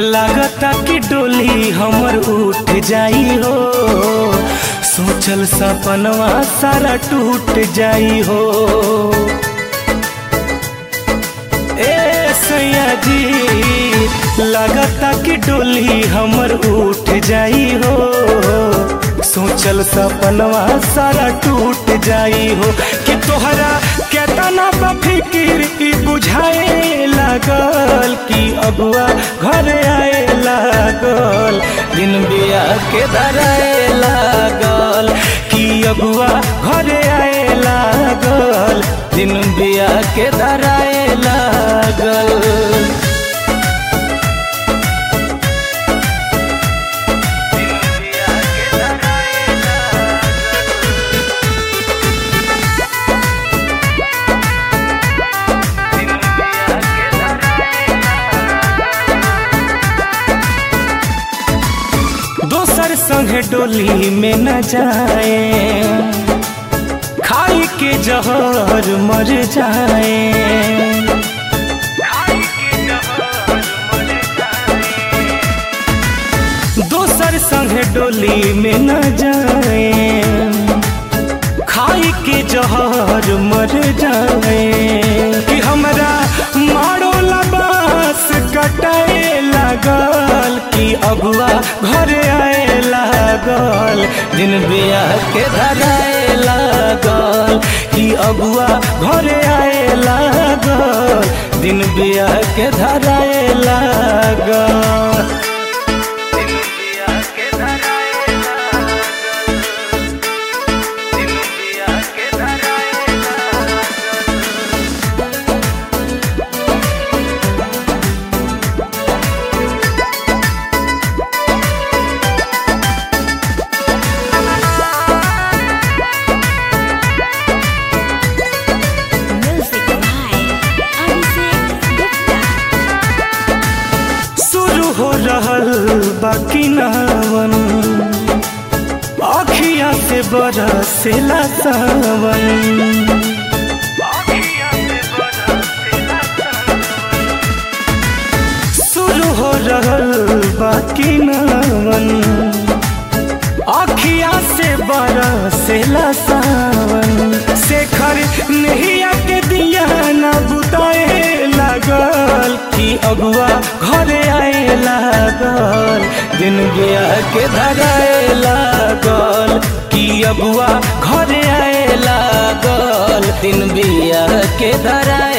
लागता कि डोली हमर उठ जाई हो, सोचल सपनवा सारा टूट जाई हो। ए सैया जी लागता कि डोली हमर उठ जाई हो, सोचल सपनवा सारा टूट जाई हो। कि तोहरा केतना बफिकिर की बुझाए लागल, कि अगुआ घर आए लागल, दिन बिया के धराए लागल, कि अगुआ घर आए लागल, दिन बिया के धराए लागल। दोसर संगे डोली में न जाए, खाई के जहर मर जाए। दोसर संगे डोली में न जाए, खाई के जहर मर जाए। कि हमरा मारो लबास कटाए लागल, कि अगुआ घर आए लागल, दिन बिया के धराए लागल, कि अगुआ घर आए लागल, दिन बिया के धराए लागल। हो रहल बाकी नावन, अखिया से बरसेला सावन। शुरू हो रहल बाकी नावन, अखिया से बरसेला सावन। शेखर नहिया के दिया न बुताए लागल, कि अगुआ घर आए लागल, दिन बिया के धराए लागल, कि अगुआ घर आए लागल, दिन बिया के धराए